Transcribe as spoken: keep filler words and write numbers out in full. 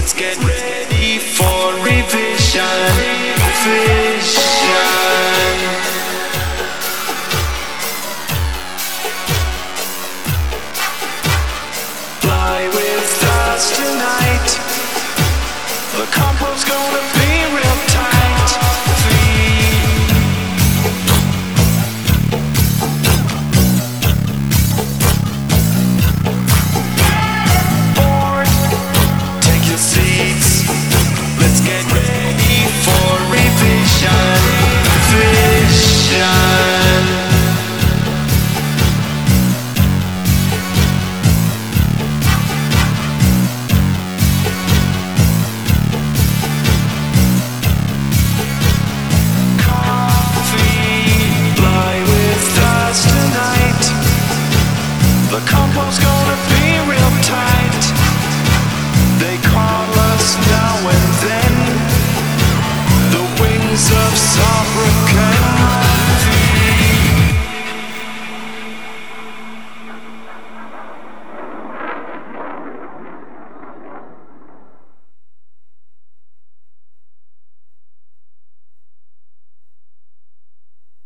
Let's get ready for revision. Vision. Fly with stars tonight. The compo's gonna be real tight. Three. Four. Take your seats. Let's get ready for revision. Vision. The compo's going